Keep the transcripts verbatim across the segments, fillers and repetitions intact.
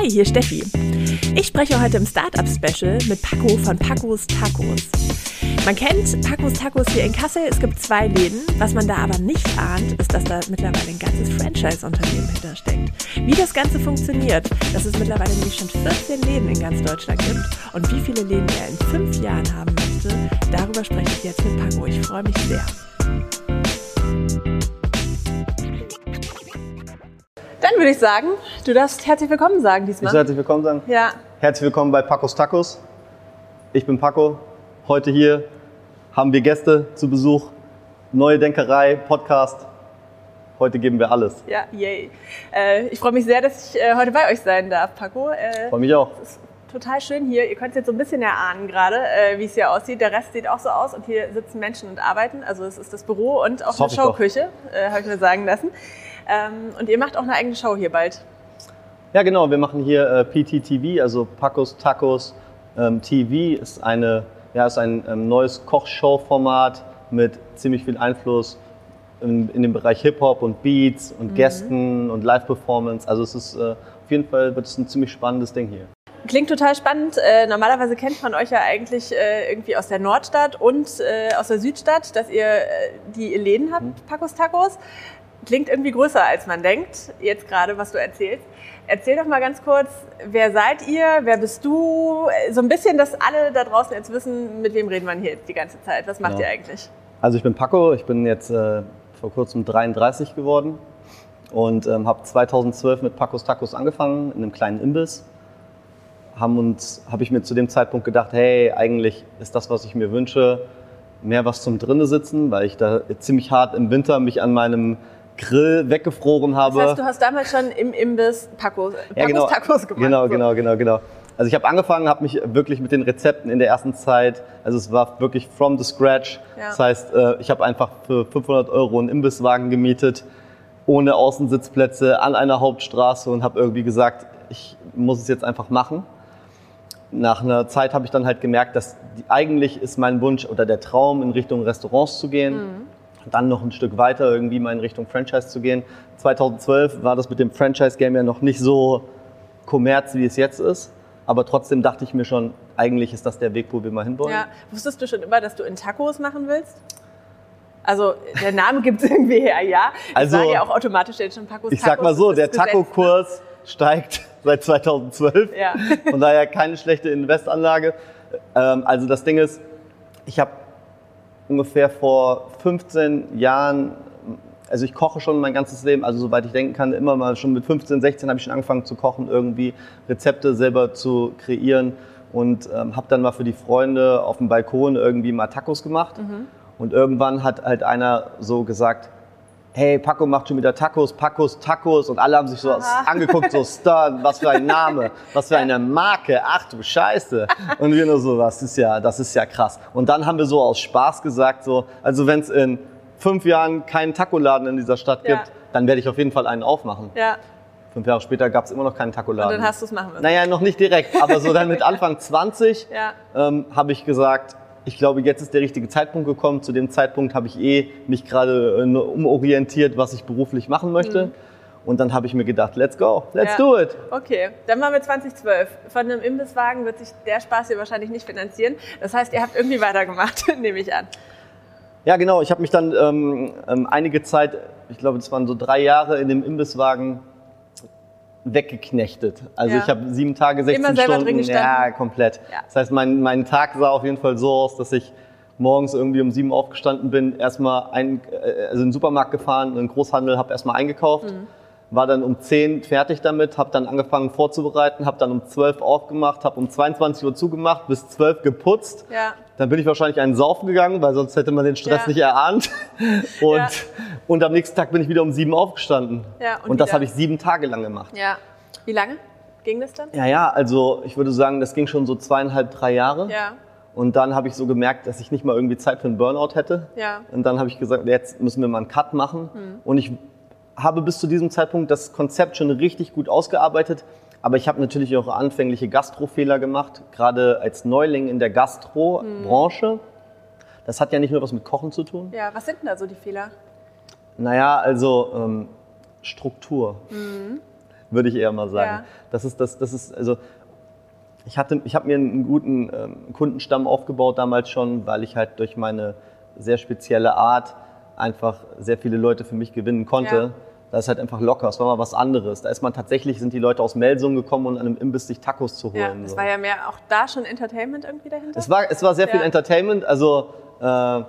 Hi, hier Steffi. Ich spreche heute im Startup-Special mit Paco von Pacos Tacos. Man kennt Pacos Tacos hier in Kassel, es gibt zwei Läden. Was man da aber nicht ahnt, ist, dass da mittlerweile ein ganzes Franchise-Unternehmen hintersteckt. Wie das Ganze funktioniert, dass es mittlerweile nämlich schon vierzehn Läden in ganz Deutschland gibt und wie viele Läden er in fünf Jahren haben möchte, darüber spreche ich jetzt mit Paco. Ich freue mich sehr. Dann würde ich sagen, du darfst herzlich willkommen sagen diesmal. Ich soll herzlich willkommen sagen? Ja. Herzlich willkommen bei Pacos Tacos. Ich bin Paco. Heute hier haben wir Gäste zu Besuch. Neue Denkerei, Podcast. Heute geben wir alles. Ja, yay. Äh, ich freue mich sehr, dass ich äh, heute bei euch sein darf, Paco. Äh, freue mich auch. Es ist total schön hier. Ihr könnt es jetzt so ein bisschen erahnen gerade, äh, wie es hier aussieht. Der Rest sieht auch so aus und hier sitzen Menschen und arbeiten. Also es ist das Büro und auch eine Showküche, äh, habe ich mir sagen lassen. Ähm, und ihr macht auch eine eigene Show hier bald. Ja, genau. Wir machen hier äh, P T T V, also Pacos Tacos ähm, T V. Ist, eine, ja, ist ein ähm, neues Kochshow-Format mit ziemlich viel Einfluss in, in dem Bereich Hip-Hop und Beats und mhm. Gästen und Live-Performance. Also es ist äh, auf jeden Fall wird es ein ziemlich spannendes Ding hier. Klingt total spannend. Äh, normalerweise kennt man euch ja eigentlich äh, irgendwie aus der Nordstadt und äh, aus der Südstadt, dass ihr äh, die Läden habt, mhm. Pacos Tacos. Klingt irgendwie größer, als man denkt, jetzt gerade, was du erzählst. Erzähl doch mal ganz kurz, wer seid ihr, wer bist du? So ein bisschen, dass alle da draußen jetzt wissen, mit wem reden wir hier jetzt die ganze Zeit. Was macht genau. ihr eigentlich? Also ich bin Paco, ich bin jetzt äh, vor kurzem dreiunddreißig geworden und ähm, habe zweitausendzwölf mit Pacos Tacos angefangen, in einem kleinen Imbiss. Haben uns, habe ich mir zu dem Zeitpunkt gedacht, hey, eigentlich ist das, was ich mir wünsche, mehr was zum Drinne sitzen, weil ich da ziemlich hart im Winter mich an meinem Grill weggefroren habe. Das heißt, du hast damals schon im Imbiss Pacos, Pacos ja, genau, Tacos gemacht. Genau, so. genau, genau, genau. Also ich habe angefangen, habe mich wirklich mit den Rezepten in der ersten Zeit, also es war wirklich from the scratch. Ja. Das heißt, ich habe einfach für fünfhundert Euro einen Imbisswagen gemietet, ohne Außensitzplätze, an einer Hauptstraße und habe irgendwie gesagt, ich muss es jetzt einfach machen. Nach einer Zeit habe ich dann halt gemerkt, dass die, eigentlich ist mein Wunsch oder der Traum, in Richtung Restaurants zu gehen. Mhm. Dann noch ein Stück weiter irgendwie mal in Richtung Franchise zu gehen. zweitausendzwölf war das mit dem Franchise-Game ja noch nicht so kommerz, wie es jetzt ist. Aber trotzdem dachte ich mir schon, eigentlich ist das der Weg, wo wir mal hinwollen. Ja. Wusstest du schon immer, dass du in Tacos machen willst? Also der Name gibt es irgendwie her, ja. Ich also, sage ja auch automatisch jetzt schon Pacos Tacos. Ich sag mal so, der Taco-Kurs steigt seit zweitausendzwölf. Ja. Von daher keine schlechte Investanlage. Ähm, also das Ding ist, ich habe ungefähr vor fünfzehn Jahren, also ich koche schon mein ganzes Leben, also soweit ich denken kann, immer mal schon mit fünfzehn, sechzehn habe ich schon angefangen zu kochen, irgendwie Rezepte selber zu kreieren und ähm, habe dann mal für die Freunde auf dem Balkon irgendwie mal Tacos gemacht. Mhm. Und irgendwann hat halt einer so gesagt, hey, Paco macht schon wieder Tacos, Pacos Tacos und alle haben sich so Aha. angeguckt, so Stern, was für ein Name, was für eine Marke, ach du Scheiße. Und wir nur so, das ist ja, das ist ja krass. Und dann haben wir so aus Spaß gesagt, so, also wenn es in fünf Jahren keinen Tacoladen in dieser Stadt gibt, ja. dann werde ich auf jeden Fall einen aufmachen. Ja. Fünf Jahre später gab es immer noch keinen Tacoladen. Und dann hast du es machen müssen. Naja, noch nicht direkt, aber so dann mit Anfang zwanzig ja. ähm, habe ich gesagt, ich glaube, jetzt ist der richtige Zeitpunkt gekommen. Zu dem Zeitpunkt habe ich eh mich gerade äh, umorientiert, was ich beruflich machen möchte. Mhm. Und dann habe ich mir gedacht, let's go, let's ja. do it. Okay, dann waren wir zweitausendzwölf. Von einem Imbisswagen wird sich der Spaß hier wahrscheinlich nicht finanzieren. Das heißt, ihr habt irgendwie weitergemacht, nehme ich an. Ja, genau. Ich habe mich dann ähm, ähm, einige Zeit, ich glaube, es waren so drei Jahre in dem Imbisswagen weggeknechtet. Also ja. ich habe sieben Tage, sechzehn Immer selber Stunden. Drin gestanden. Ja, komplett. Ja. Das heißt, mein, mein Tag sah auf jeden Fall so aus, dass ich morgens irgendwie um sieben aufgestanden bin, erstmal ein, also in den Supermarkt gefahren, in den Großhandel, habe erstmal eingekauft, mhm. war dann um zehn fertig damit, habe dann angefangen vorzubereiten, habe dann um zwölf aufgemacht, habe um zweiundzwanzig Uhr zugemacht, bis zwölf geputzt. Ja. Dann bin ich wahrscheinlich einen saufen gegangen, weil sonst hätte man den Stress ja. nicht erahnt. Und, ja. und am nächsten Tag bin ich wieder um sieben aufgestanden. Ja, und und das habe ich sieben Tage lang gemacht. Ja. Wie lange ging das dann? Ja, ja, also ich würde sagen, das ging schon so zweieinhalb, drei Jahre. Ja. Und dann habe ich so gemerkt, dass ich nicht mal irgendwie Zeit für einen Burnout hätte. Ja. Und dann habe ich gesagt, jetzt müssen wir mal einen Cut machen. Mhm. Und ich habe bis zu diesem Zeitpunkt das Konzept schon richtig gut ausgearbeitet. Aber ich habe natürlich auch anfängliche Gastrofehler gemacht, gerade als Neuling in der Gastrobranche. Mhm. Das hat ja nicht nur was mit Kochen zu tun. Ja, was sind denn da so die Fehler? Naja, also ähm, Struktur. Mhm. würde ich eher mal sagen. Ja. Das ist, das, das ist, also ich hatte, ich habe mir einen guten ähm, Kundenstamm aufgebaut damals schon, weil ich halt durch meine sehr spezielle Art einfach sehr viele Leute für mich gewinnen konnte. Ja. Da ist halt einfach locker, es war mal was anderes. Da ist man tatsächlich, sind die Leute aus Melsungen gekommen, um an einem Imbiss sich Tacos zu holen. Ja, es so. war ja mehr auch da schon Entertainment irgendwie dahinter? Es war, es war sehr ja. viel Entertainment, also äh,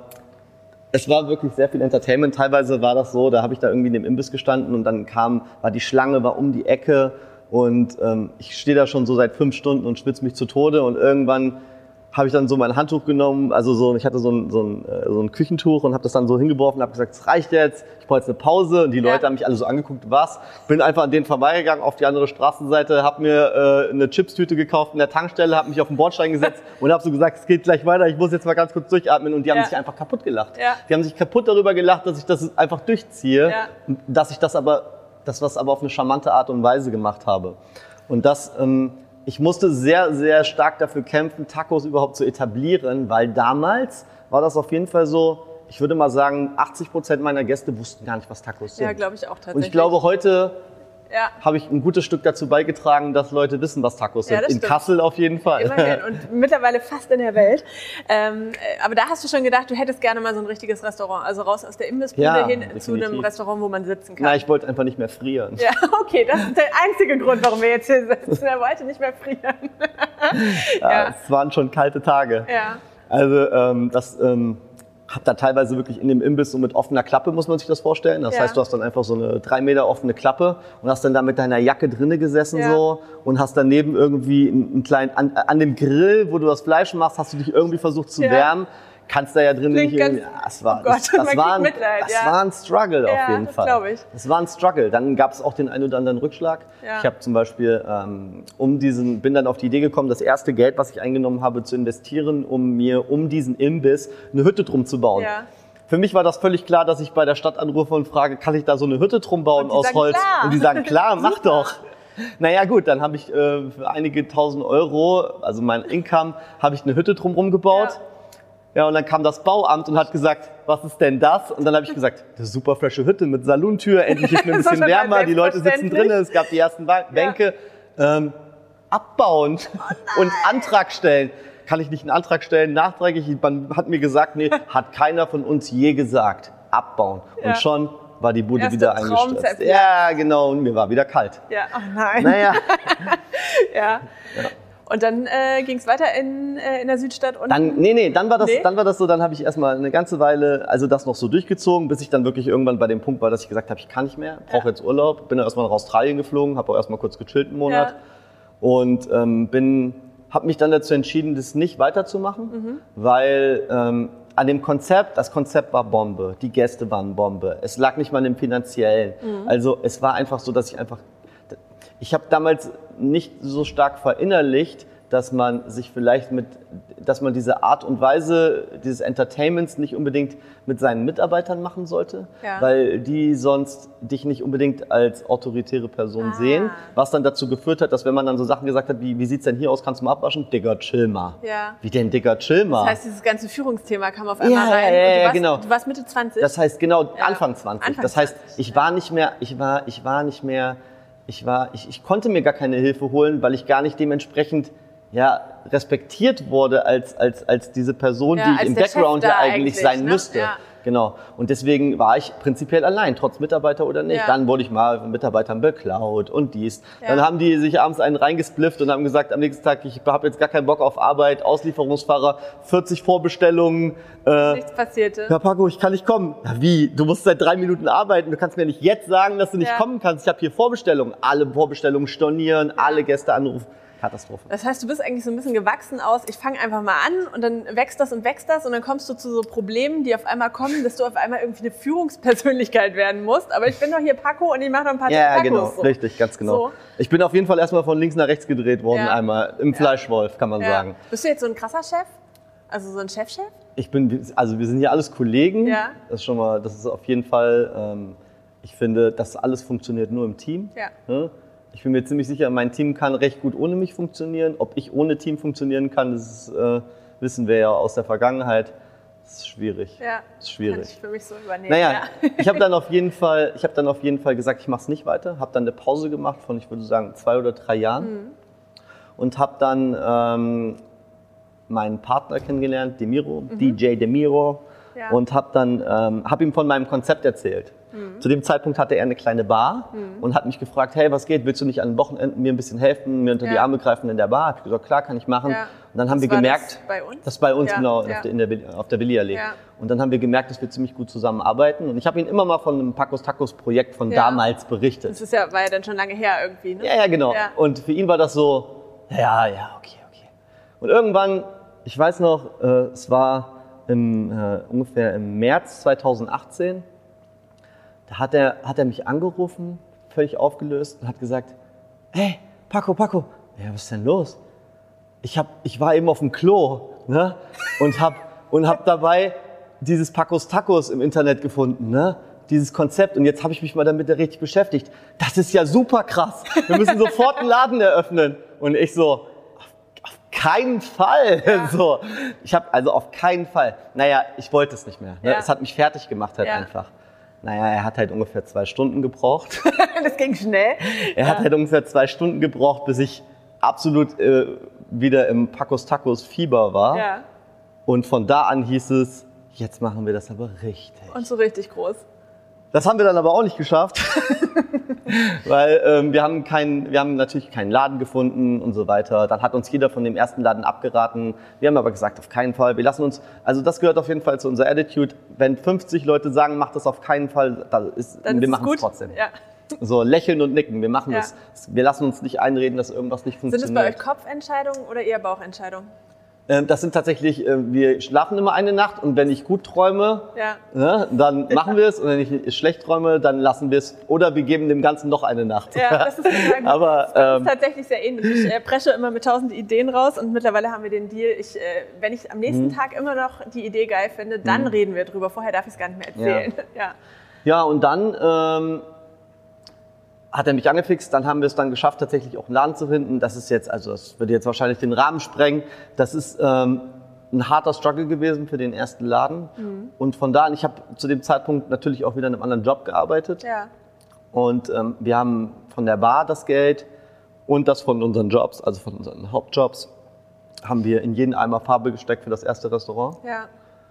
es war wirklich sehr viel Entertainment. Teilweise war das so, da habe ich da irgendwie in dem Imbiss gestanden und dann kam, war die Schlange, war um die Ecke und ähm, ich stehe da schon so seit fünf Stunden und schwitze mich zu Tode und irgendwann habe ich dann so mein Handtuch genommen, also so, ich hatte so ein, so ein, so ein Küchentuch und habe das dann so hingeworfen und habe gesagt, es reicht jetzt, ich brauche jetzt eine Pause. Und die Leute ja. haben mich alle so angeguckt, was? Bin einfach an denen vorbeigegangen auf die andere Straßenseite, habe mir äh, eine Chipstüte gekauft in der Tankstelle, habe mich auf den Bordstein gesetzt und habe so gesagt, es geht gleich weiter, ich muss jetzt mal ganz kurz durchatmen. Und die haben ja. sich einfach kaputt gelacht. Ja. Die haben sich kaputt darüber gelacht, dass ich das einfach durchziehe, ja. und dass ich das aber, das was aber auf eine charmante Art und Weise gemacht habe. Und das... Ähm, Ich musste sehr, sehr stark dafür kämpfen, Tacos überhaupt zu etablieren, weil damals war das auf jeden Fall so, ich würde mal sagen, achtzig Prozent meiner Gäste wussten gar nicht, was Tacos sind. Ja, glaube ich auch tatsächlich. Und ich glaube, heute ja. habe ich ein gutes Stück dazu beigetragen, dass Leute wissen, was Tacos sind. Ja, in stimmt. Kassel auf jeden Fall. Immerhin. Und mittlerweile fast in der Welt. Ähm, aber da hast du schon gedacht, du hättest gerne mal so ein richtiges Restaurant. Also raus aus der Imbissbude ja, hin definitiv. zu einem Restaurant, wo man sitzen kann. Na, ich wollte einfach nicht mehr frieren. Ja, okay, das ist der einzige Grund, warum wir jetzt hier sitzen. Er wollte nicht mehr frieren. ja. Ja, es waren schon kalte Tage. Ja. Also ähm, das... Ähm, hab da teilweise wirklich in dem Imbiss so mit offener Klappe, muss man sich das vorstellen. Das ja. heißt, du hast dann einfach so eine drei Meter offene Klappe und hast dann da mit deiner Jacke drinne gesessen ja. so und hast daneben irgendwie einen kleinen, an, an dem Grill, wo du das Fleisch machst, hast du dich irgendwie versucht zu ja. wärmen. Kannst da ja drin nicht irgendwie, ja, es war, oh Gott, das, das, war ein, Mitleid, das ja. war ein Struggle ja, auf jeden das Fall. glaube ich. Das war ein Struggle. Dann gab es auch den einen oder anderen Rückschlag. Ja. Ich habe zum Beispiel ähm, um diesen, bin dann auf die Idee gekommen, das erste Geld, was ich eingenommen habe, zu investieren, um mir um diesen Imbiss eine Hütte drum zu bauen. Ja. Für mich war das völlig klar, dass ich bei der Stadt anrufe und frage, kann ich da so eine Hütte drum bauen aus Holz? Klar. Und die sagen, klar, mach doch. Naja gut, dann habe ich äh, für einige tausend Euro, also mein Income, habe ich eine Hütte drumherum gebaut. Ja. Ja, und dann kam das Bauamt und hat gesagt, was ist denn das? Und dann habe ich gesagt, das ist super frische Hütte mit Salontür, endlich ist mir ein bisschen wärmer, die Leute sitzen drinnen, es gab die ersten Bänke. Ja. Ähm, abbauen oh und Antrag stellen. Kann ich nicht einen Antrag stellen, nachträglich? Man hat mir gesagt, nee, hat keiner von uns je gesagt. Abbauen. Ja. Und schon war die Bude Erste wieder eingestürzt. Ja, genau, und mir war wieder kalt. Ja, oh nein. Naja. ja. ja. Und dann äh, ging es weiter in, äh, in der Südstadt? Und dann, nee, nee, dann war das, nee? dann war das so, dann habe ich erstmal eine ganze Weile, also das noch so durchgezogen, bis ich dann wirklich irgendwann bei dem Punkt war, dass ich gesagt habe, ich kann nicht mehr, brauche ja. jetzt Urlaub. Bin dann erstmal nach Australien geflogen, habe auch erstmal kurz gechillt einen Monat. Ja. Und ähm, bin, habe mich dann dazu entschieden, das nicht weiterzumachen, mhm. weil ähm, an dem Konzept, das Konzept war Bombe, die Gäste waren Bombe. Es lag nicht mal an dem Finanziellen. Mhm. Also es war einfach so, dass ich einfach, ich habe damals nicht so stark verinnerlicht, dass man sich vielleicht mit, dass man diese Art und Weise dieses Entertainments nicht unbedingt mit seinen Mitarbeitern machen sollte, ja. weil die sonst dich nicht unbedingt als autoritäre Person ah. sehen, was dann dazu geführt hat, dass wenn man dann so Sachen gesagt hat, wie, wie sieht's denn hier aus, kannst du mal abwaschen? Digga, chill mal. Ja. Wie denn, Digga, chill mal? Das heißt, dieses ganze Führungsthema kam auf einmal ja, rein ja, ja, und du warst, genau. du warst Mitte zwanzig? Das heißt, genau, ja. Anfang zwanzig. Anfang das heißt, zwanzig, ich ja. war nicht mehr, ich war, ich war nicht mehr, ich war, ich, ich konnte mir gar keine Hilfe holen, weil ich gar nicht dementsprechend ja, respektiert wurde als, als, als diese Person, ja, die ich im Background ja eigentlich, eigentlich sein ne? müsste. Ja. Genau. Und deswegen war ich prinzipiell allein, trotz Mitarbeiter oder nicht. Ja. Dann wurde ich mal von Mitarbeitern beklaut und dies. Ja. Dann haben die sich abends einen reingesplifft und haben gesagt, am nächsten Tag, ich habe jetzt gar keinen Bock auf Arbeit, Auslieferungsfahrer, vierzig Vorbestellungen. Äh, Nichts passierte. Ja, Paco, ich kann nicht kommen. Na, wie? Du musst seit drei Minuten arbeiten. Du kannst mir nicht jetzt sagen, dass du nicht ja. kommen kannst. Ich habe hier Vorbestellungen. Alle Vorbestellungen stornieren, ja. alle Gäste anrufen. Katastrophe. Das heißt, du bist eigentlich so ein bisschen gewachsen aus, ich fange einfach mal an und dann wächst das und wächst das und dann kommst du zu so Problemen, die auf einmal kommen, dass du auf einmal irgendwie eine Führungspersönlichkeit werden musst. Aber ich bin doch hier Paco und ich mache noch ein paar ja, Tacos. Ja, genau, so. richtig, ganz genau. So. Ich bin auf jeden Fall erstmal von links nach rechts gedreht worden, ja. einmal im Fleischwolf, kann man ja. sagen. Bist du jetzt so ein krasser Chef? Also so ein Chefchef? Ich bin, also wir sind hier alles Kollegen. Ja. Das ist schon mal, das ist auf jeden Fall, ähm, ich finde, das alles funktioniert nur im Team. Ja. Ne? Ich bin mir ziemlich sicher, mein Team kann recht gut ohne mich funktionieren. Ob ich ohne Team funktionieren kann, das ist, äh, wissen wir ja aus der Vergangenheit. Das ist schwierig. Ja, das ist schwierig. Kann ich für mich so übernehmen. Naja, ja. ich habe dann auf jeden Fall, ich habe dann auf jeden Fall gesagt, ich mache es nicht weiter. Habe dann eine Pause gemacht von, ich würde sagen, zwei oder drei Jahren mhm. und habe dann ähm, meinen Partner kennengelernt, Demiro, mhm. D J Demiro, ja. und habe dann ähm, habe ihm von meinem Konzept erzählt. Mhm. Zu dem Zeitpunkt hatte er eine kleine Bar mhm. und hat mich gefragt, hey, was geht, willst du nicht an den Wochenenden mir ein bisschen helfen, mir unter ja. die Arme greifen in der Bar? Hab ich gesagt, klar, kann ich machen. Ja. Und dann haben das wir gemerkt, das bei uns, das bei uns ja. genau, ja. in der, auf der Willi-Allee. Ja. Und dann haben wir gemerkt, dass wir ziemlich gut zusammenarbeiten. Und ich habe ihm immer mal von einem Pacos Tacos Projekt von ja. damals berichtet. Das ist ja, war ja dann schon lange her irgendwie, ne? Ja, ja, genau. Ja. Und für ihn war das so, ja, ja, okay, okay. Und irgendwann, ich weiß noch, äh, es war im, äh, ungefähr im März zweitausendachtzehn, da hat er, hat er mich angerufen, völlig aufgelöst und hat gesagt, hey, Paco, Paco, ja, was ist denn los? Ich, hab, ich war eben auf dem Klo, ne? und habe und hab dabei dieses Pacos Tacos im Internet gefunden, ne? Dieses Konzept, und jetzt habe ich mich mal damit richtig beschäftigt. Das ist ja super krass, wir müssen sofort einen Laden eröffnen. Und ich so, auf, auf keinen Fall. Ja. So. Ich habe also auf keinen Fall. Naja, ich wollte es nicht mehr. Ne? Ja. Es hat mich fertig gemacht halt ja. einfach. Naja, er hat halt ungefähr zwei Stunden gebraucht. Das ging schnell. Er ja. hat halt ungefähr zwei Stunden gebraucht, bis ich absolut äh, wieder im Pacos Tacos Fieber war. Ja. Und von da an hieß es, jetzt machen wir das aber richtig. Und so richtig groß. Das haben wir dann aber auch nicht geschafft, weil ähm, wir haben keinen, wir haben natürlich keinen Laden gefunden und so weiter. Dann hat uns jeder von dem ersten Laden abgeraten. Wir haben aber gesagt, auf keinen Fall. Wir lassen uns, also das gehört auf jeden Fall zu unserer Attitude. Wenn fünfzig Leute sagen, macht das auf keinen Fall, dann ist, dann wir machen es trotzdem. Ja. So lächeln und nicken, wir machen ja. das. Wir lassen uns nicht einreden, dass irgendwas nicht funktioniert. Sind es bei euch Kopfentscheidungen oder eher Bauchentscheidungen? Das sind tatsächlich, wir schlafen immer eine Nacht, und wenn ich gut träume, ja. ne, dann machen wir es, und wenn ich schlecht träume, dann lassen wir es, oder wir geben dem Ganzen noch eine Nacht. Ja, das ist, Aber, das ist ähm, tatsächlich sehr ähnlich. Ich äh, presche immer mit tausend Ideen raus, und mittlerweile haben wir den Deal, ich, äh, wenn ich am nächsten mhm. Tag immer noch die Idee geil finde, dann mhm. reden wir drüber. Vorher darf ich es gar nicht mehr erzählen. Ja, ja. ja und dann ähm, hat er mich angefixt, dann haben wir es dann geschafft, tatsächlich auch einen Laden zu finden. Das ist jetzt, also das würde jetzt wahrscheinlich den Rahmen sprengen. Das ist ähm, ein harter Struggle gewesen für den ersten Laden. Mhm. Und von da an, ich habe zu dem Zeitpunkt natürlich auch wieder in einem anderen Job gearbeitet. Ja. Und ähm, wir haben von der Bar das Geld und das von unseren Jobs, also von unseren Hauptjobs, haben wir in jeden Eimer Farbe gesteckt für das erste Restaurant. Ja.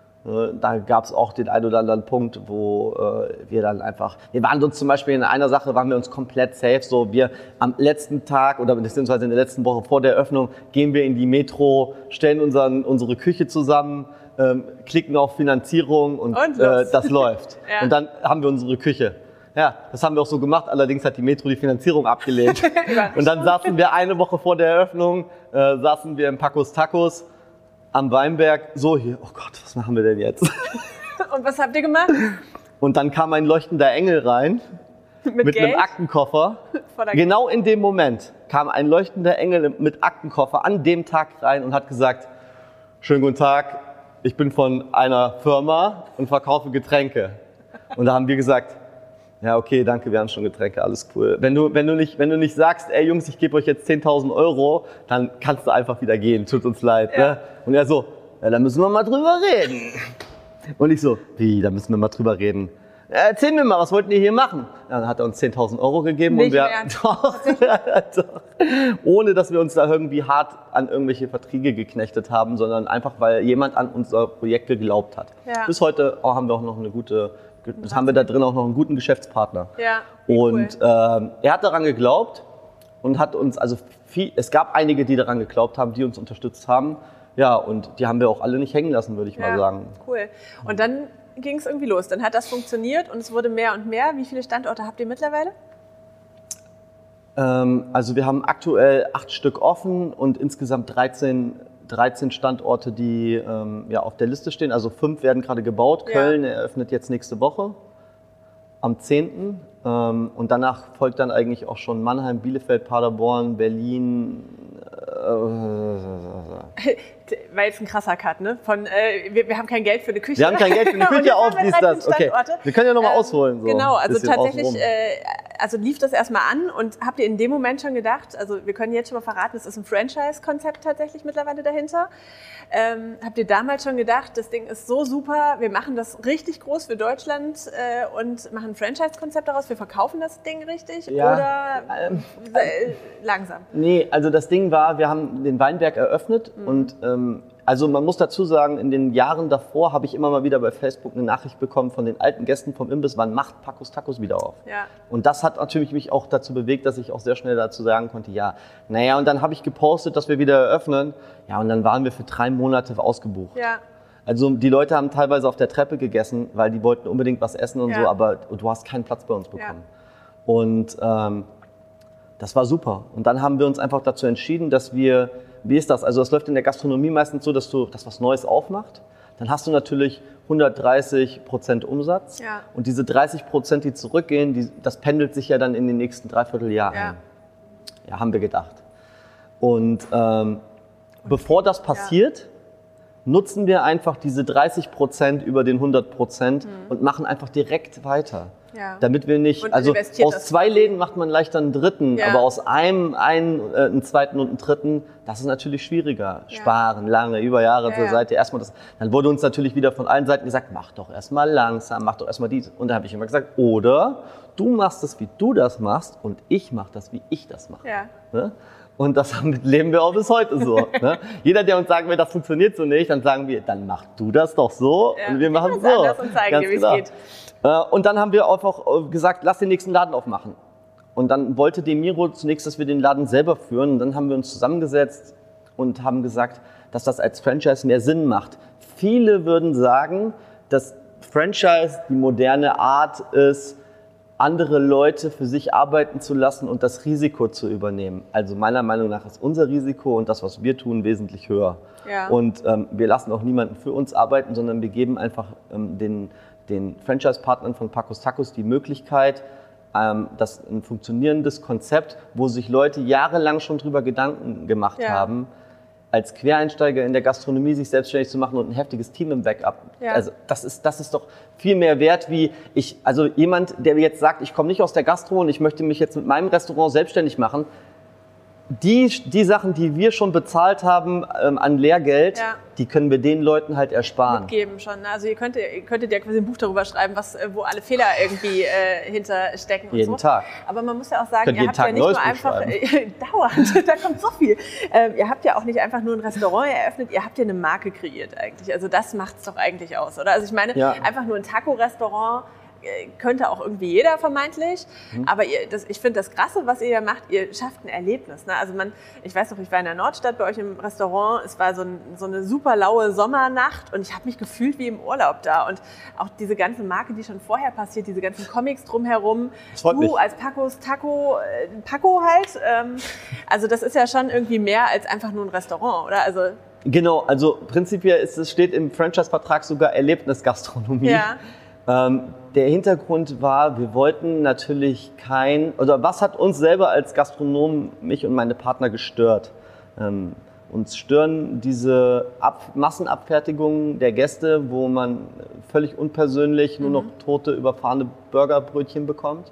Da gab es auch den einen oder anderen Punkt, wo äh, wir dann einfach, wir waren uns zum Beispiel in einer Sache, waren wir uns komplett safe, so wir am letzten Tag oder beziehungsweise in der letzten Woche vor der Eröffnung gehen wir in die Metro, stellen unseren, unsere Küche zusammen, ähm, klicken auf Finanzierung und, und äh, das läuft. Ja. Und dann haben wir unsere Küche. Ja, das haben wir auch so gemacht, allerdings hat die Metro die Finanzierung abgelehnt. Und dann saßen wir eine Woche vor der Eröffnung, äh, saßen wir im Pacos Tacos am Weinberg, so hier, oh Gott, was machen wir denn jetzt? Und was habt ihr gemacht? Und dann kam ein leuchtender Engel rein mit, mit einem Aktenkoffer. Genau in dem Moment kam ein leuchtender Engel mit Aktenkoffer an dem Tag rein und hat gesagt, schönen guten Tag, ich bin von einer Firma und verkaufe Getränke. Und da haben wir gesagt, ja, okay, danke, wir haben schon Getränke, alles cool. Wenn du, wenn du nicht, wenn du nicht sagst, ey Jungs, ich gebe euch jetzt zehntausend Euro, dann kannst du einfach wieder gehen, tut uns leid. Ja. Ne? Und er so, ja, da müssen wir mal drüber reden. Und ich so, wie, da müssen wir mal drüber reden. Ja, erzähl mir mal, was wollten ihr hier machen? Ja, dann hat er uns zehntausend Euro gegeben. Nicht und wir, doch, doch, ohne dass wir uns da irgendwie hart an irgendwelche Verträge geknechtet haben, sondern einfach, weil jemand an unser Projekt geglaubt hat. Ja. Bis heute oh, haben wir auch noch eine gute Das haben wir da drin auch noch einen guten Geschäftspartner. Ja, und cool. ähm, er hat daran geglaubt und hat uns, also viel, es gab einige, die daran geglaubt haben, die uns unterstützt haben. Ja, und die haben wir auch alle nicht hängen lassen, würde ich ja, mal sagen. Cool. Und dann ging es irgendwie los. Dann hat das funktioniert und es wurde mehr und mehr. Wie viele Standorte habt ihr mittlerweile? Ähm, also wir haben aktuell acht Stück offen und insgesamt dreizehn Standorte, die ähm, ja, auf der Liste stehen. Also fünf werden gerade gebaut. Ja. Köln eröffnet jetzt nächste Woche am zehnten Ähm, und danach folgt dann eigentlich auch schon Mannheim, Bielefeld, Paderborn, Berlin. Äh, War jetzt ein krasser Cut, ne? Von, äh, wir, wir haben kein Geld für eine Küche. Wir haben kein Geld für eine Küche auf, dies, das. Okay. Wir können ja nochmal ähm, ausholen. So genau, also tatsächlich äh, also lief das erstmal an und habt ihr in dem Moment schon gedacht, also wir können jetzt schon mal verraten, es ist ein Franchise-Konzept tatsächlich mittlerweile dahinter. Ähm, habt ihr damals schon gedacht, das Ding ist so super, wir machen das richtig groß für Deutschland äh, und machen ein Franchise-Konzept daraus, wir verkaufen das Ding richtig ja, oder ähm, äh, langsam? Nee, also das Ding war, wir haben den Weinberg eröffnet mhm. und ähm, also man muss dazu sagen, in den Jahren davor habe ich immer mal wieder bei Facebook eine Nachricht bekommen von den alten Gästen vom Imbiss, wann macht Pacos Tacos wieder auf? Ja. Und das hat natürlich mich auch dazu bewegt, dass ich auch sehr schnell dazu sagen konnte, ja, naja, und dann habe ich gepostet, dass wir wieder eröffnen. Ja, und dann waren wir für drei Monate ausgebucht. Ja. Also die Leute haben teilweise auf der Treppe gegessen, weil die wollten unbedingt was essen und ja. so, aber du hast keinen Platz bei uns bekommen. Ja. Und ähm, das war super. Und dann haben wir uns einfach dazu entschieden, dass wir, wie ist das? Also das läuft in der Gastronomie meistens so, dass du das was Neues aufmacht. Dann hast du natürlich hundertdreißig Prozent Umsatz. Ja. Und diese dreißig Prozent, die zurückgehen, die, das pendelt sich ja dann in den nächsten Dreivierteljahr ja. ein. Ja, haben wir gedacht. Und ähm, bevor das passiert, ja. nutzen wir einfach diese dreißig Prozent über den hundert Prozent mhm. und machen einfach direkt weiter. Ja. Damit wir nicht, also aus zwei Läden macht man leicht einen dritten, ja. aber aus einem einen, äh, einen zweiten und einen dritten, das ist natürlich schwieriger. Ja. Sparen, lange, über Jahre zur ja, Seite, ja. erstmal das. Dann wurde uns natürlich wieder von allen Seiten gesagt, mach doch erstmal langsam, mach doch erstmal dies. Und da habe ich immer gesagt, oder du machst es, wie du das machst und ich mache das, wie ich das mache. Ja. Ne? Und das leben wir auch bis heute so. Ne? Jeder, der uns sagen will, das funktioniert so nicht, dann sagen wir, dann mach du das doch so ja. und wir machen es so. Und zeigen dir, wie es geht. Und dann haben wir einfach gesagt, lass den nächsten Laden aufmachen. Und dann wollte Demiro zunächst, dass wir den Laden selber führen. Und dann haben wir uns zusammengesetzt und haben gesagt, dass das als Franchise mehr Sinn macht. Viele würden sagen, dass Franchise die moderne Art ist, andere Leute für sich arbeiten zu lassen und das Risiko zu übernehmen. Also meiner Meinung nach ist unser Risiko und das, was wir tun, wesentlich höher. Ja. Und ähm, wir lassen auch niemanden für uns arbeiten, sondern wir geben einfach ähm, den den Franchise-Partnern von Pacos Tacos die Möglichkeit, ähm, das ein funktionierendes Konzept, wo sich Leute jahrelang schon drüber Gedanken gemacht ja. haben, als Quereinsteiger in der Gastronomie sich selbstständig zu machen und ein heftiges Team im Backup. Ja. Also das ist, das ist doch viel mehr wert, wie ich, also jemand, der jetzt sagt, ich komme nicht aus der Gastro und ich möchte mich jetzt mit meinem Restaurant selbstständig machen. Die, die Sachen, die wir schon bezahlt haben ähm, an Lehrgeld, ja. die können wir den Leuten halt ersparen. Mitgeben schon. Also ihr könntet, ihr könntet ja quasi ein Buch darüber schreiben, was, wo alle Fehler irgendwie äh, hinterstecken. Jeden und so. Tag. Aber man muss ja auch sagen, Könnt ihr habt ja nicht nur einfach äh, dauernd, da kommt so viel. Äh, ihr habt ja auch nicht einfach nur ein Restaurant eröffnet, ihr habt ja eine Marke kreiert eigentlich. Also das macht es doch eigentlich aus, oder? Also ich meine, ja. einfach nur ein Taco-Restaurant könnte auch irgendwie jeder vermeintlich, mhm. aber ihr, das, ich finde das Krasse, was ihr ja macht, ihr schafft ein Erlebnis. Ne? Also man, ich weiß noch, ich war in der Nordstadt bei euch im Restaurant, es war so, ein, so eine super laue Sommernacht und ich habe mich gefühlt wie im Urlaub da und auch diese ganze Marke, die schon vorher passiert, diese ganzen Comics drumherum, du mich. als Pacos Taco, äh, Paco halt, ähm, also das ist ja schon irgendwie mehr als einfach nur ein Restaurant, oder? Also genau, also prinzipiell ist es, steht im Franchise-Vertrag sogar Erlebnisgastronomie. Ja. Ähm, der Hintergrund war, wir wollten natürlich kein, oder was hat uns selber als Gastronomen, mich und meine Partner gestört? Ähm, uns stören diese Ab- Massenabfertigungen der Gäste, wo man völlig unpersönlich nur noch tote, überfahrene Burgerbrötchen bekommt.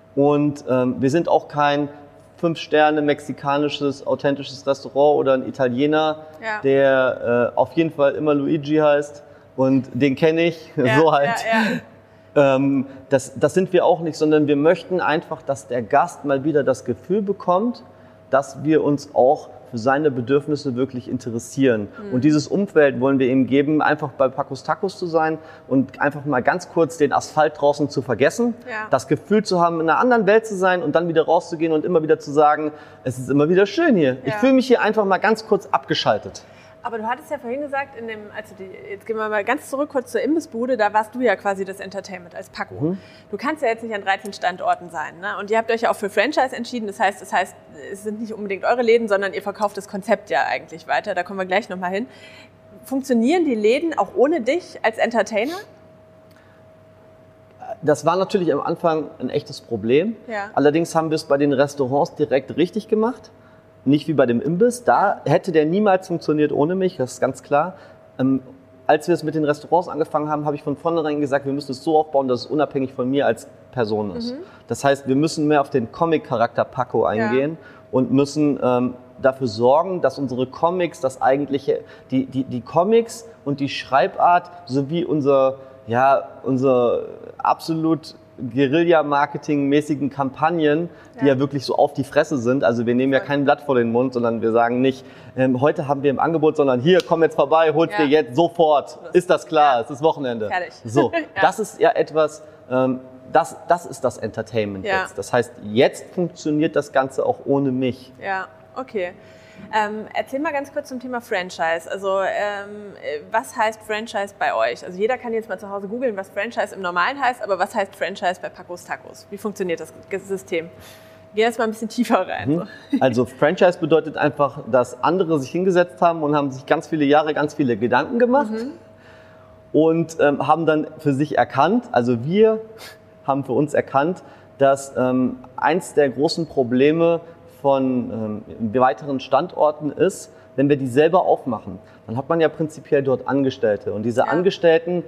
Und ähm, wir sind auch kein Fünf-Sterne mexikanisches, authentisches Restaurant oder ein Italiener, ja. der äh, auf jeden Fall immer Luigi heißt. Und den kenne ich, ja, so halt. Ja, ja. Ähm, das, das sind wir auch nicht, sondern wir möchten einfach, dass der Gast mal wieder das Gefühl bekommt, dass wir uns auch für seine Bedürfnisse wirklich interessieren. Mhm. Und dieses Umfeld wollen wir ihm geben, einfach bei Pacos Tacos zu sein und einfach mal ganz kurz den Asphalt draußen zu vergessen, ja. das Gefühl zu haben, in einer anderen Welt zu sein und dann wieder rauszugehen und immer wieder zu sagen, es ist immer wieder schön hier. Ja. Ich fühle mich hier einfach mal ganz kurz abgeschaltet. Aber du hattest ja vorhin gesagt, in dem, also die, jetzt gehen wir mal ganz zurück kurz zur Imbissbude, da warst du ja quasi das Entertainment als Paco. Mhm. Du kannst ja jetzt nicht an dreizehn Standorten sein, ne? Und ihr habt euch ja auch für Franchise entschieden, das heißt, das heißt, es sind nicht unbedingt eure Läden, sondern ihr verkauft das Konzept ja eigentlich weiter, da kommen wir gleich nochmal hin. Funktionieren die Läden auch ohne dich als Entertainer? Das war natürlich am Anfang ein echtes Problem. Ja. Allerdings haben wir es bei den Restaurants direkt richtig gemacht. Nicht wie bei dem Imbiss, da hätte der niemals funktioniert ohne mich, das ist ganz klar. als wir es mit den Restaurants angefangen haben, habe ich von vornherein gesagt, wir müssen es so aufbauen, dass es unabhängig von mir als Person ist. Mhm. Das heißt, wir müssen mehr auf den Comic-Charakter Paco eingehen ja. und müssen ähm, dafür sorgen, dass unsere Comics, das eigentliche, die, die, die Comics und die Schreibart sowie unser, ja, unser absolut Guerilla-Marketing-mäßigen Kampagnen, die ja. ja wirklich so auf die Fresse sind. Also wir nehmen ja kein Blatt vor den Mund, sondern wir sagen nicht, ähm, heute haben wir im Angebot, sondern hier, komm jetzt vorbei, hol's ja. dir jetzt sofort. Das ist das klar? Ja. Es ist Wochenende. Fertig. So, ja. das ist ja etwas, ähm, das, das ist das Entertainment ja. jetzt. Das heißt, jetzt funktioniert das Ganze auch ohne mich. Ja, okay. Ähm, erzähl mal ganz kurz zum Thema Franchise. Also ähm, was heißt Franchise bei euch? Also jeder kann jetzt mal zu Hause googeln, was Franchise im Normalen heißt, aber was heißt Franchise bei Pacos Tacos? Wie funktioniert das System? Geh jetzt mal ein bisschen tiefer rein. Mhm. Also Franchise bedeutet einfach, dass andere sich hingesetzt haben und haben sich ganz viele Jahre ganz viele Gedanken gemacht mhm. und ähm, haben dann für sich erkannt, also wir haben für uns erkannt, dass ähm, eins der großen Probleme von ähm, weiteren Standorten ist, wenn wir die selber aufmachen, dann hat man ja prinzipiell dort Angestellte. Und diese ja. Angestellten,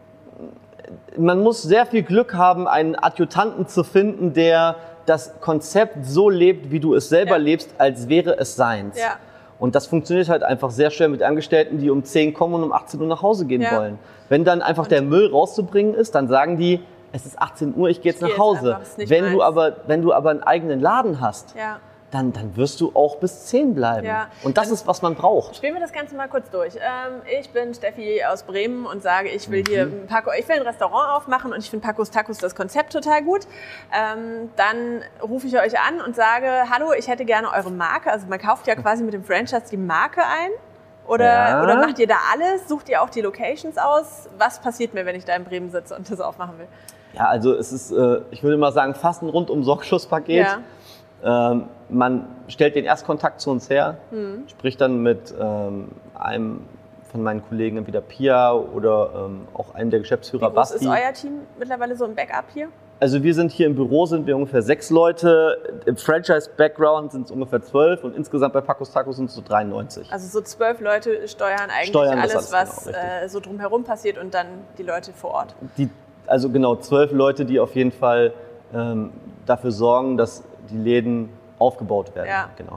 man muss sehr viel Glück haben, einen Adjutanten zu finden, der das Konzept so lebt, wie du es selber ja. lebst, als wäre es seins. Ja. Und das funktioniert halt einfach sehr schwer mit Angestellten, die um zehn kommen und um achtzehn Uhr nach Hause gehen ja. wollen. Wenn dann einfach und der Müll rauszubringen ist, dann sagen die, es ist achtzehn Uhr, ich gehe jetzt ich nach Hause. Jetzt wenn, du aber, wenn du aber einen eigenen Laden hast, ja. Dann, dann wirst du auch bis zehn bleiben. Ja. Und das dann ist, was man braucht. Spielen wir das Ganze mal kurz durch. Ähm, ich bin Steffi aus Bremen und sage, ich will hier ein Paco, ich will ein Restaurant aufmachen und ich finde Pacos Tacos das Konzept total gut. Ähm, dann rufe ich euch an und sage, hallo, ich hätte gerne eure Marke. Also man kauft ja quasi mit dem Franchise die Marke ein. Oder, ja. oder macht ihr da alles? Sucht ihr auch die Locations aus? Was passiert mir, wenn ich da in Bremen sitze und das aufmachen will? Ja, also es ist, äh, ich würde mal sagen, fast ein rundum Sorglos-Paket. Ja. Ähm, man stellt den Erstkontakt zu uns her, mhm. spricht dann mit ähm, einem von meinen Kollegen, entweder Pia oder ähm, auch einem der Geschäftsführer, Wie groß Basti. Ist euer Team mittlerweile so im Backup hier? Also wir sind hier im Büro, sind wir ungefähr sechs Leute, im Franchise-Background sind es ungefähr zwölf und insgesamt bei Pacos Tacos sind es so dreiundneunzig. Also so zwölf Leute steuern eigentlich steuern alles, alles, was genau, äh, so drumherum passiert und dann die Leute vor Ort. Die, also genau, zwölf Leute, die auf jeden Fall ähm, dafür sorgen, dass die Läden aufgebaut werden. Ja. Genau.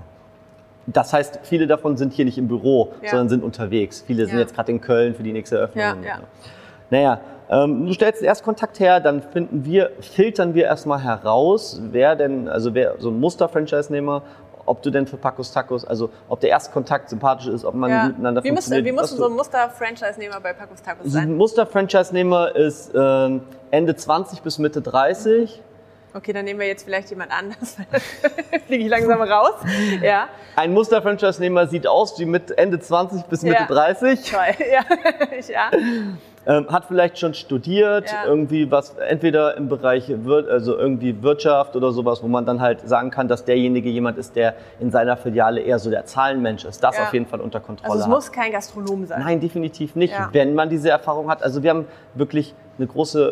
Das heißt, viele davon sind hier nicht im Büro, ja. sondern sind unterwegs. Viele ja. sind jetzt gerade in Köln für die nächste Eröffnung. Ja, ja. Naja, ähm, du stellst den Erstkontakt her, dann finden wir, filtern wir erstmal heraus, wer denn, also wer so ein Muster-Franchise-Nehmer, ob du denn für Pacos Tacos, also ob der Erstkontakt sympathisch ist, ob man ja. miteinander wie funktioniert. Wie muss so ein Muster-Franchise-Nehmer bei Pacos Tacos sein? Ein Muster-Franchise-Nehmer ist äh, Ende zwanzig bis Mitte dreißig. Okay, dann nehmen wir jetzt vielleicht jemand anders, fliege ich langsam raus. Ja. Ein Muster-Franchise-Nehmer sieht aus wie mit Ende zwanzig bis Mitte ja. dreißig. Toll, ja. ja. Ähm, hat vielleicht schon studiert, ja. irgendwie was, entweder im Bereich Wir- also irgendwie Wirtschaft oder sowas, wo man dann halt sagen kann, dass derjenige jemand ist, der in seiner Filiale eher so der Zahlenmensch ist. Das ja. auf jeden Fall unter Kontrolle Also es hat. muss kein Gastronom sein. Nein, definitiv nicht, ja. wenn man diese Erfahrung hat. Also wir haben wirklich eine große...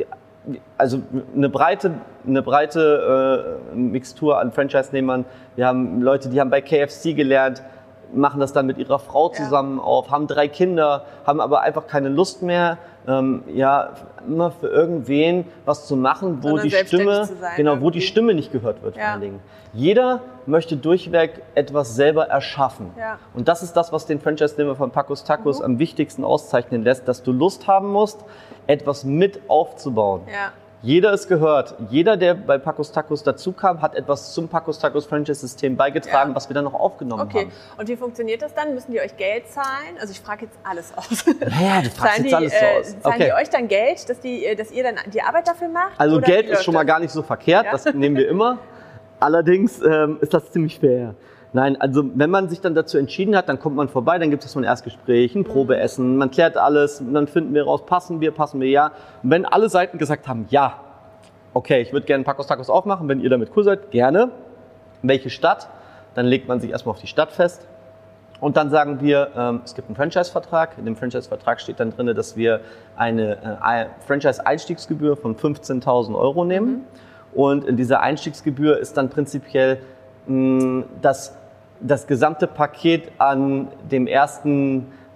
Also eine breite, eine breite äh, Mixtur an Franchise-Nehmern. Wir haben Leute, die haben bei K F C gelernt, machen das dann mit ihrer Frau zusammen ja. auf, haben drei Kinder, haben aber einfach keine Lust mehr, ähm, ja, immer für irgendwen was zu machen, wo die Stimme, sein, genau, irgendwie. wo die Stimme nicht gehört wird. Ja. Vor allen Dingen. Jeder möchte durchweg etwas selber erschaffen. Ja. Und das ist das, was den Franchise-Nehmer von Pacos Tacos mhm. am wichtigsten auszeichnen lässt, dass du Lust haben musst, etwas mit aufzubauen. Ja. Jeder ist gehört. Jeder, der bei Pacos Tacos dazu kam, hat etwas zum Pacos Tacos Franchise-System beigetragen, ja. was wir dann noch aufgenommen okay. haben. Und wie funktioniert das dann? Müssen die euch Geld zahlen? Also ich frage jetzt alles aus. Naja, du fragst jetzt alles so äh, aus. Zahlen okay. die euch dann Geld, dass, die, dass ihr dann die Arbeit dafür macht? Also oder Geld ist schon mal gar nicht so verkehrt, ja? Das nehmen wir immer. Allerdings ähm, ist das ziemlich fair. Nein, also wenn man sich dann dazu entschieden hat, dann kommt man vorbei, dann gibt es so ein Erstgespräch, ein Probeessen, man klärt alles, dann finden wir raus, passen wir, passen wir, ja. Und wenn alle Seiten gesagt haben, ja, okay, ich würde gerne Pacos Tacos aufmachen, wenn ihr damit cool seid, gerne. Welche Stadt? Dann legt man sich erstmal auf die Stadt fest. Und dann sagen wir, ähm, es gibt einen Franchise-Vertrag. In dem Franchise-Vertrag steht dann drin, dass wir eine äh, Franchise-Einstiegsgebühr von fünfzehntausend Euro nehmen. Mhm. Und in dieser Einstiegsgebühr ist dann prinzipiell mh, das, das gesamte Paket an dem ersten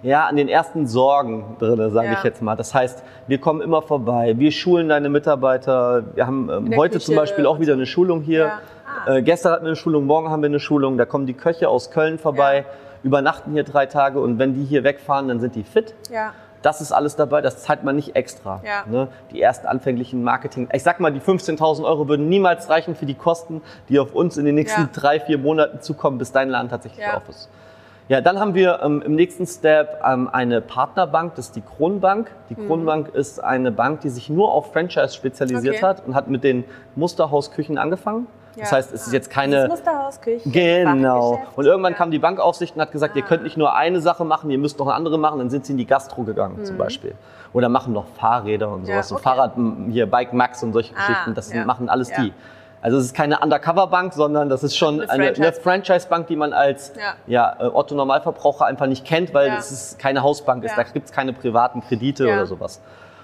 ja, an den ersten Sorgen drin, sage Ja. ich jetzt mal. Das heißt, wir kommen immer vorbei, wir schulen deine Mitarbeiter. Wir haben ähm, heute Küche zum Beispiel auch wieder eine Schulung hier. Ja. Ah. Äh, gestern hatten wir eine Schulung, morgen haben wir eine Schulung. Da kommen die Köche aus Köln vorbei, Ja. übernachten hier drei Tage und wenn die hier wegfahren, dann sind die fit. Ja. Das ist alles dabei, das zahlt man nicht extra. Ja. Ne? Die ersten anfänglichen Marketing, ich sag mal, die fünfzehntausend Euro würden niemals reichen für die Kosten, die auf uns in den nächsten Ja. drei, vier Monaten zukommen, bis dein Laden tatsächlich Ja. auf ist. Ja, dann haben wir ähm, im nächsten Step ähm, eine Partnerbank, das ist die Kronbank. Die Mhm. Kronbank ist eine Bank, die sich nur auf Franchise spezialisiert Okay. hat und hat mit den Musterhausküchen angefangen. Das Ja. heißt, es ist Ah. jetzt keine... Das Musterhausküche. Genau. Fachgeschäft. Und irgendwann Ja. kam die Bankaufsicht und hat gesagt, ihr Ah. könnt nicht nur eine Sache machen, ihr müsst noch eine andere machen. Dann sind sie in die Gastro gegangen zum Beispiel. Oder machen noch Fahrräder und Mhm. Ja, sowas. So okay. Fahrrad, m, hier Bike Max und solche Ah, Geschichten. Das ja. machen alles Ja. die. Also es ist keine Undercover-Bank, sondern das ist schon Eine eine, eine Franchise. Franchise-Bank, die man als Ja. ja, äh, Otto-Normalverbraucher einfach nicht kennt, weil Ja. es ist keine Hausbank ist. Ja. Da gibt es keine privaten Kredite Ja. oder sowas.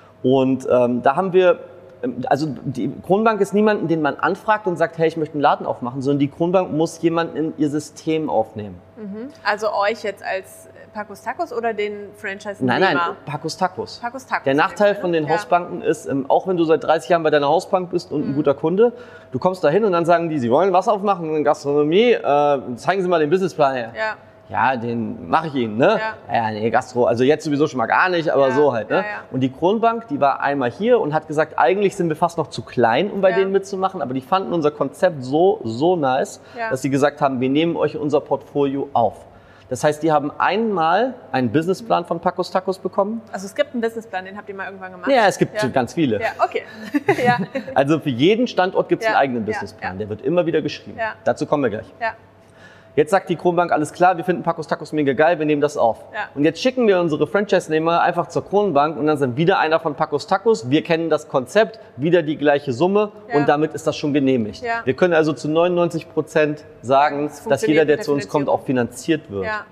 Und ähm, da haben wir, ähm, also die Kronbank ist niemanden, den man anfragt und sagt, hey, ich möchte einen Laden aufmachen, sondern die Kronbank muss jemanden in ihr System aufnehmen. Also euch jetzt als Pacos Tacos oder den Franchise-Nehmer? Nein, nein, Pacos Tacos. Pacos Tacos. Der Nachteil in dem von Fall, den ne? Hausbanken ist, ähm, auch wenn du seit dreißig Jahren bei deiner Hausbank bist und ein Mhm. guter Kunde, du kommst da hin und dann sagen die, sie wollen was aufmachen in Gastronomie, äh, zeigen Sie mal den Businessplan her. Ja. Ja, den mache ich Ihnen, ne? Ja. Ja, nee, Gastro, also jetzt sowieso schon mal gar nicht, aber Ja, so halt, ne? ja, ja. Und die Kronbank, die war einmal hier und hat gesagt, eigentlich sind wir fast noch zu klein, um bei Ja. denen mitzumachen, aber die fanden unser Konzept so, so nice, Ja. dass sie gesagt haben, wir nehmen euch unser Portfolio auf. Das heißt, die haben einmal einen Businessplan von Pacos Tacos bekommen. Also es gibt einen Businessplan, den habt ihr mal irgendwann gemacht? Ja, es gibt Ja. ganz viele. Ja, okay. ja. Also für jeden Standort gibt es Ja, einen eigenen ja, Businessplan. ja. Der wird immer wieder geschrieben. Ja. Dazu kommen wir gleich. ja. Jetzt sagt die Kronbank, alles klar, wir finden Pacos Tacos mega geil, wir nehmen das auf. Ja. Und jetzt schicken wir unsere Franchise-Nehmer einfach zur Kronbank und dann sind wieder einer von Pacos Tacos. Wir kennen das Konzept, wieder die gleiche Summe Ja. und damit ist das schon genehmigt. Ja. Wir können also zu neunundneunzig Prozent sagen, Das dass jeder, funktioniert der mit zu der uns kommt, Finanzierung. auch finanziert wird. ja.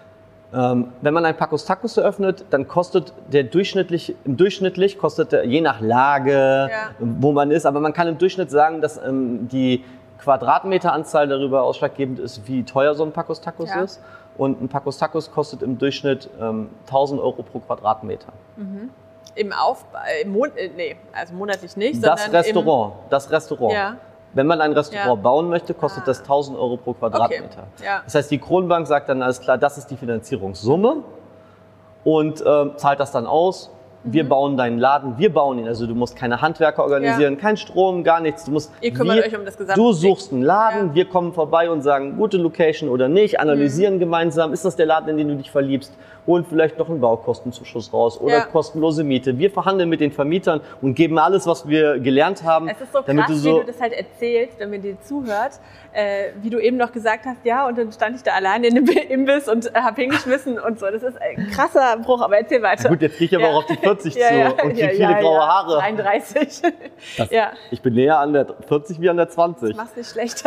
Ähm, wenn man ein Pacos Tacos eröffnet, dann kostet der durchschnittlich, im durchschnittlich kostet der, je nach Lage, Ja. wo man ist, aber man kann im Durchschnitt sagen, dass ähm, die Quadratmeteranzahl darüber ausschlaggebend ist, wie teuer so ein Pacos Tacos Ja. ist. Und ein Pacos Tacos kostet im Durchschnitt ähm, tausend Euro pro Quadratmeter. Im Aufbau, äh, im Mon äh, nee, also monatlich nicht, Das sondern Restaurant, das Restaurant. Ja. Wenn man ein Restaurant Ja. bauen möchte, kostet Ah. das tausend Euro pro Quadratmeter. Ja. Das heißt, die Kronbank sagt dann, alles klar, das ist die Finanzierungssumme und ähm, zahlt das dann aus. Wir bauen deinen Laden, wir bauen ihn. Also du musst keine Handwerker organisieren, Ja. kein Strom, gar nichts. Du musst, Ihr kümmert wir, euch um das gesamte Du Ding. suchst einen Laden, Ja. wir kommen vorbei und sagen, gute Location oder nicht, analysieren gemeinsam, ist das der Laden, in den du dich verliebst, holen vielleicht noch einen Baukostenzuschuss raus oder Ja. kostenlose Miete. Wir verhandeln mit den Vermietern und geben alles, was wir gelernt haben. Es ist so damit krass, du so wie du das halt erzählst, wenn man dir zuhört, äh, wie du eben noch gesagt hast, ja, und dann stand ich da allein in dem Imbiss und äh, hab hingeschmissen und so. Das ist ein krasser Bruch, aber erzähl weiter. Na gut, jetzt kriege ich aber Ja. auch auf die vierzig Ja, zu ja, und kriege ja, viele ja, graue ja. Haare. dreiunddreißig. Das, Ja. Ich bin näher an der vierzig wie an der zwanzig. Mach's nicht schlechter.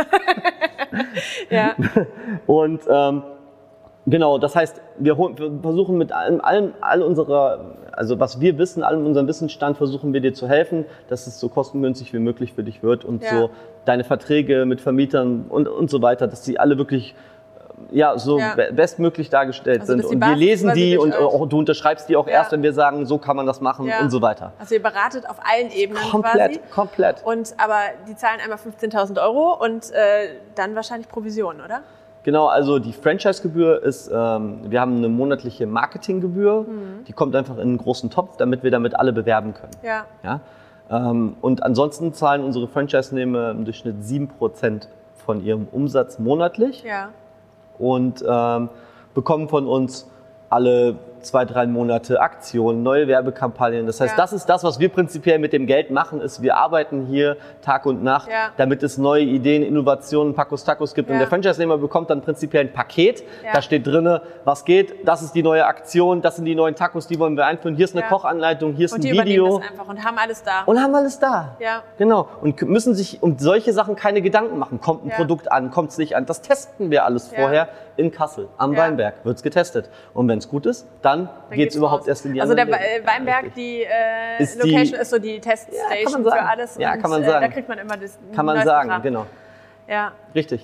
ja. Und ähm, genau, das heißt, wir, hol- wir versuchen mit allem, allem, all unserer, also was wir wissen, allem unserem Wissensstand, versuchen wir dir zu helfen, dass es so kostengünstig wie möglich für dich wird und Ja. so deine Verträge mit Vermietern und, und so weiter, dass die alle wirklich ja, so Ja. be- bestmöglich dargestellt Also, sind. dass die Und wir Basis lesen quasi die durch und euch- auch, du unterschreibst die auch Ja. erst, wenn wir sagen, so kann man das machen Ja. und so weiter. Also ihr beratet auf allen Ebenen Komplett, quasi. komplett. Und aber die zahlen einmal fünfzehntausend Euro und äh, dann wahrscheinlich Provision, oder? Genau, also die Franchise-Gebühr ist, ähm, wir haben eine monatliche Marketinggebühr, Mhm. die kommt einfach in einen großen Topf, damit wir damit alle bewerben können. Ja. Ja? Ähm, und ansonsten zahlen unsere Franchise-Nehmer im Durchschnitt sieben Prozent von ihrem Umsatz monatlich Ja. und ähm, bekommen von uns alle zwei, drei Monate Aktionen, neue Werbekampagnen. Das heißt, Ja. das ist das, was wir prinzipiell mit dem Geld machen, ist, wir arbeiten hier Tag und Nacht, Ja. damit es neue Ideen, Innovationen, Pacos Tacos gibt. Ja. Und der Franchise-Nehmer bekommt dann prinzipiell ein Paket. Ja. Da steht drinne, was geht, das ist die neue Aktion, das sind die neuen Tacos, die wollen wir einführen. Hier ist eine Ja. Kochanleitung, hier ist Und ein die Video. übernehmen das einfach und haben alles da. Und haben alles da. Ja. Genau. Und k- müssen sich um solche Sachen keine Gedanken machen. Kommt ein Ja. Produkt an, kommt es nicht an. Das testen wir alles Ja. vorher in Kassel, am Ja. Weinberg. Wird es getestet. Und wenn es gut ist, dann, Dann geht geht's es überhaupt raus. erst in die Also der anderen Wei- Läden. Weinberg, Ja, richtig. die, äh, Ist die- Location ist so die Ja, kann Teststation man für sagen. alles. Ja, und, kann man Äh, sagen. da kriegt man immer das Kann man neueste sagen, Kram. genau. Ja. Richtig.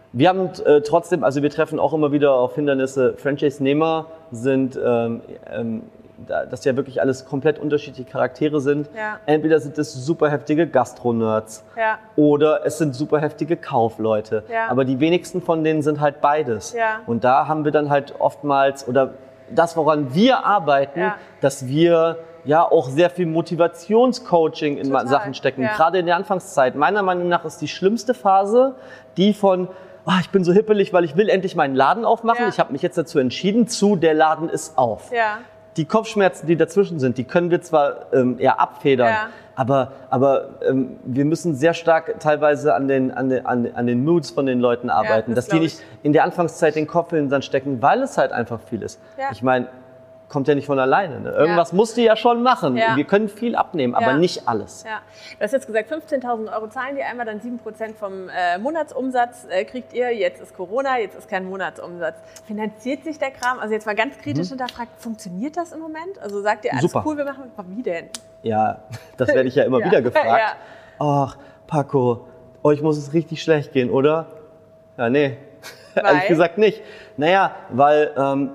Wir haben äh, trotzdem, also wir treffen auch immer wieder auf Hindernisse. Franchise-Nehmer sind, ähm, ähm, dass ja wirklich alles komplett unterschiedliche Charaktere sind. Ja. Entweder sind es super heftige Gastro-Nerds ja. oder es sind super heftige Kaufleute. Ja. Aber die wenigsten von denen sind halt beides. Ja. Und da haben wir dann halt oftmals, oder das, woran wir arbeiten, ja. dass wir ja auch sehr viel Motivationscoaching in Total. Sachen stecken. Ja. Gerade in der Anfangszeit. Meiner Meinung nach ist die schlimmste Phase die von, oh, ich bin so hippelig, weil ich will endlich meinen Laden aufmachen. Ja. Ich habe mich jetzt dazu entschieden, zu, der Laden ist auf. Ja. Die Kopfschmerzen, die dazwischen sind, die können wir zwar ähm, eher abfedern, Ja. aber, aber ähm, wir müssen sehr stark teilweise an den, an den, an den, an den Moods von den Leuten arbeiten, Ja, das dass die glaub ich. nicht in der Anfangszeit den Kopf in den Sand stecken, weil es halt einfach viel ist. Ja. Ich meine, kommt ja nicht von alleine. Ne? Irgendwas ja. musst du ja schon machen. Ja. Wir können viel abnehmen, aber ja. nicht alles. Ja. Du hast jetzt gesagt, fünfzehntausend Euro zahlen die einmal, dann sieben Prozent vom äh, Monatsumsatz äh, kriegt ihr. Jetzt ist Corona, jetzt ist kein Monatsumsatz. Finanziert sich der Kram? Also jetzt mal ganz kritisch mhm. hinterfragt, funktioniert das im Moment? Also sagt ihr, alles Super. cool, wir machen, wie denn? Ja, das werde ich ja immer ja. wieder gefragt. Ja. Ach, Paco, euch muss es richtig schlecht gehen, oder? Ja, nee, Weil? ehrlich gesagt nicht. Naja, weil ähm,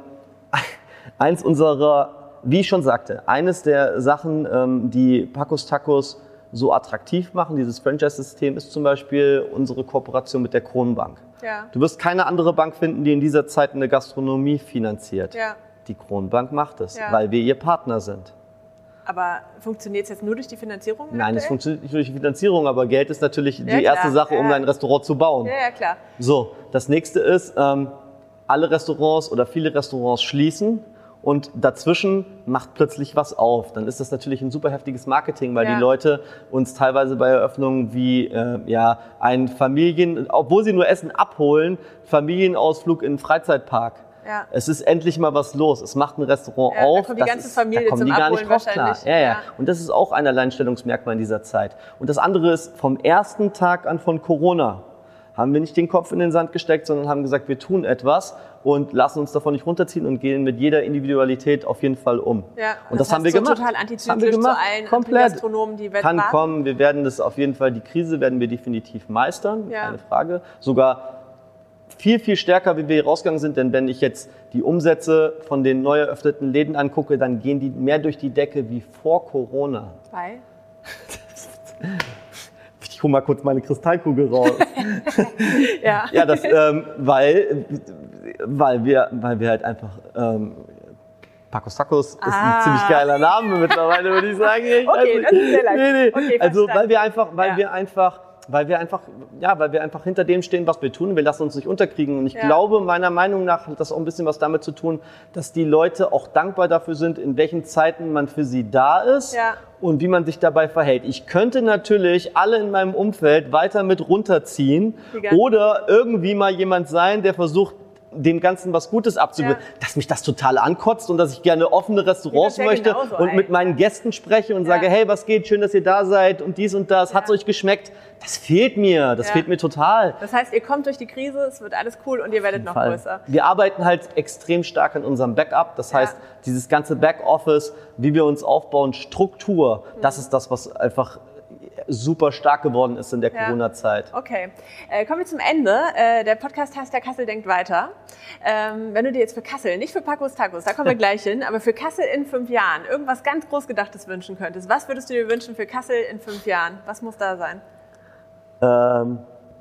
eins unserer, wie ich schon sagte, eines der Sachen, ähm, die Pacos Tacos so attraktiv machen, dieses Franchise-System, ist zum Beispiel unsere Kooperation mit der Kronbank. Ja. Du wirst keine andere Bank finden, die in dieser Zeit eine Gastronomie finanziert. Ja. Die Kronbank macht es, Ja. weil wir ihr Partner sind. Aber funktioniert es jetzt nur durch die Finanzierung? Nein, es aktuell? funktioniert nicht durch die Finanzierung, aber Geld ist natürlich Ja, die klar. erste Sache, um Ja. dein Restaurant zu bauen. Ja, ja, klar. So, das nächste ist, ähm, alle Restaurants oder viele Restaurants schließen und dazwischen macht plötzlich was auf. Dann ist das natürlich ein super heftiges Marketing, weil Ja. die Leute uns teilweise bei Eröffnungen wie äh, ja, ein Familien, obwohl sie nur Essen abholen, Familienausflug in einen Freizeitpark. Ja. Es ist endlich mal was los. Es macht ein Restaurant Ja, da auf. kommt die das ganze ist, Familie da kommen zum die gar Abholen nicht drauf klar. wahrscheinlich. Ja, ja. Ja. Und das ist auch ein Alleinstellungsmerkmal in dieser Zeit. Und das andere ist, vom ersten Tag an von Corona haben wir nicht den Kopf in den Sand gesteckt, sondern haben gesagt, wir tun etwas und lassen uns davon nicht runterziehen und gehen mit jeder Individualität auf jeden Fall um. Ja, und das, das haben wir heißt, so gemacht. total Das haben wir antizyklisch zu gemacht. allen Komplett. Gastronomen, die Kann weltweit kommen. Wir werden das auf jeden Fall, die Krise werden wir definitiv meistern, Ja. keine Frage. Sogar viel, viel stärker, wie wir hier rausgegangen sind, denn wenn ich jetzt die Umsätze von den neu eröffneten Läden angucke, dann gehen die mehr durch die Decke wie vor Corona. bei. Ich hole mal kurz meine Kristallkugel raus. Ja. Ja, das, ähm, weil, weil, wir, weil wir halt einfach, ähm, Pacos Tacos ist Ah. ein ziemlich geiler Name mittlerweile, würde ich sagen. Ich weiß Okay, nicht. das ist sehr leicht. Nee, nee. Okay, also, verstanden. weil wir einfach, weil Ja. wir einfach, weil wir einfach, ja, weil wir einfach hinter dem stehen, was wir tun. Wir lassen uns nicht unterkriegen. Und ich Ja. glaube, meiner Meinung nach hat das auch ein bisschen was damit zu tun, dass die Leute auch dankbar dafür sind, in welchen Zeiten man für sie da ist. Ja. Und wie man sich dabei verhält. Ich könnte natürlich alle in meinem Umfeld weiter mit runterziehen Die ganzen- oder irgendwie mal jemand sein, der versucht, dem Ganzen was Gutes abzugeben, Ja. dass mich das total ankotzt und dass ich gerne offene Restaurants Mir geht's ja möchte genauso, und ey. mit meinen Gästen spreche und Ja. sage, hey, was geht, schön, dass ihr da seid und dies und das, hat's Ja. euch geschmeckt? Das fehlt mir, das Ja. fehlt mir total. Das heißt, ihr kommt durch die Krise, es wird alles cool und ihr werdet noch Fall. größer. Wir arbeiten halt extrem stark an unserem Backup. Das Ja. heißt, dieses ganze Backoffice, wie wir uns aufbauen, Struktur, Mhm. das ist das, was einfach super stark geworden ist in der Ja. Corona-Zeit. Okay, äh, kommen wir zum Ende. Äh, der Podcast heißt ja Kassel denkt weiter. Ähm, wenn du dir jetzt für Kassel, nicht für Pacos Tacos, da kommen wir gleich hin, aber für Kassel in fünf Jahren irgendwas ganz Großgedachtes wünschen könntest, was würdest du dir wünschen für Kassel in fünf Jahren? Was muss da sein? Ähm,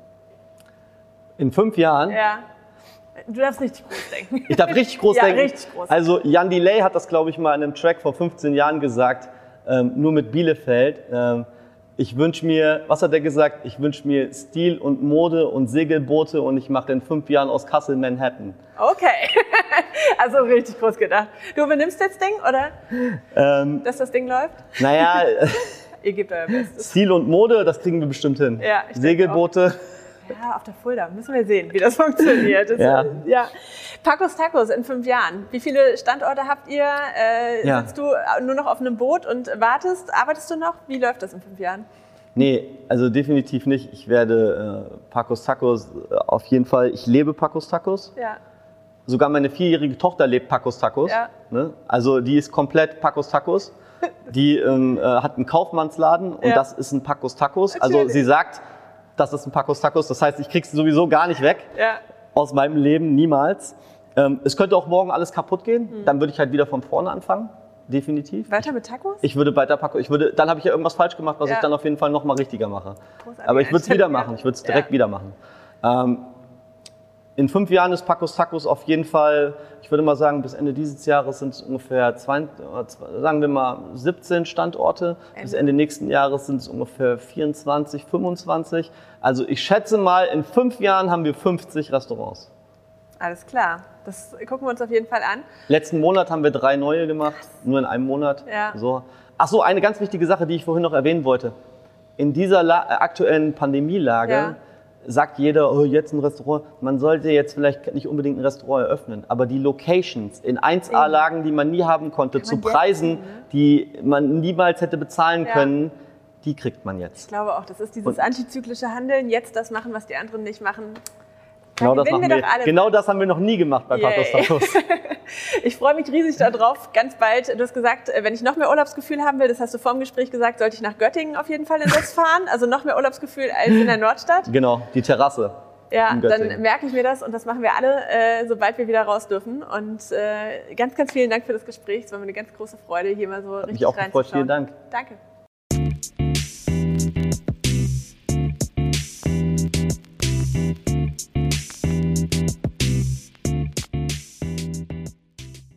in fünf Jahren, Ja, du darfst richtig groß denken. ich darf richtig groß Ja, denken. richtig groß. Also Jan Delay hat das, glaube ich, mal in einem Track vor fünfzehn Jahren gesagt, ähm, nur mit Bielefeld. Ähm, ich wünsche mir, was hat er gesagt? Ich wünsche mir Stil und Mode und Segelboote und ich mache in fünf Jahren aus Kassel Manhattan. Okay, also richtig groß gedacht. Du übernimmst jetzt Ding, oder? Ähm, Dass das Ding läuft? naja, Ihr gebt euer Bestes. Stil und Mode, das kriegen wir bestimmt hin. Ja, ich denke Segelboote. Ja, auf der Fulda. Müssen wir sehen, wie das funktioniert. Das, Ja. ja. Pacos Tacos in fünf Jahren. Wie viele Standorte habt ihr? Äh, Ja. Sitzt du nur noch auf einem Boot und wartest? Arbeitest du noch? Wie läuft das in fünf Jahren? Nee, also definitiv nicht. Ich werde äh, Pacos Tacos äh, auf jeden Fall, ich lebe Pacos Tacos. Ja. Sogar meine vierjährige Tochter lebt Pacos Tacos. Ja. Ne? Also die ist komplett Pacos Tacos. Die ähm, äh, hat einen Kaufmannsladen und Ja. das ist ein Pacos Tacos. Also Natürlich. sie sagt, das ist ein Pacos Tacos. Das heißt, ich krieg's sowieso gar nicht weg ja. aus meinem Leben, niemals. Ähm, es könnte auch morgen alles kaputt gehen. Mhm. Dann würde ich halt wieder von vorne anfangen. Definitiv. Weiter mit Tacos? Ich würde weiter Tacos. Ich würde, dann habe ich ja irgendwas falsch gemacht, was ja. ich dann auf jeden Fall noch mal richtiger mache. Großartig. Aber ich würde es wieder machen. Ich würde es direkt ja. wieder machen. Ähm, in fünf Jahren ist Pacos Tacos auf jeden Fall, ich würde mal sagen, bis Ende dieses Jahres sind es ungefähr zwanzig, sagen wir mal siebzehn Standorte. Ende. Bis Ende nächsten Jahres sind es ungefähr vierundzwanzig, fünfundzwanzig. Also ich schätze mal, in fünf Jahren haben wir fünfzig Restaurants. Alles klar, das gucken wir uns auf jeden Fall an. Letzten Monat haben wir drei neue gemacht, nur in einem Monat. Ja. So. Ach so, eine ganz wichtige Sache, die ich vorhin noch erwähnen wollte. In dieser La- aktuellen Pandemielage ja. sagt jeder, oh, jetzt ein Restaurant. Man sollte jetzt vielleicht nicht unbedingt ein Restaurant eröffnen, aber die Locations in eins A-Lagen, die man nie haben konnte, zu Preisen, jetzt, ne? die man niemals hätte bezahlen ja. können, die kriegt man jetzt. Ich glaube auch, das ist dieses Und antizyklische Handeln, jetzt das machen, was die anderen nicht machen. Genau das, wir wir. genau das haben wir noch nie gemacht bei Pacos Tacos. Ich freue mich riesig darauf, ganz bald. Du hast gesagt, wenn ich noch mehr Urlaubsgefühl haben will, das hast du vor dem Gespräch gesagt, sollte ich nach Göttingen auf jeden Fall in West fahren. Also noch mehr Urlaubsgefühl als in der Nordstadt. Genau, die Terrasse. Ja, dann merke ich mir das und das machen wir alle, äh, sobald wir wieder raus dürfen. Und äh, ganz, ganz vielen Dank für das Gespräch. Es war mir eine ganz große Freude, hier mal so richtig reinzuschauen. Mich auch gefreut. Vielen Dank. Danke.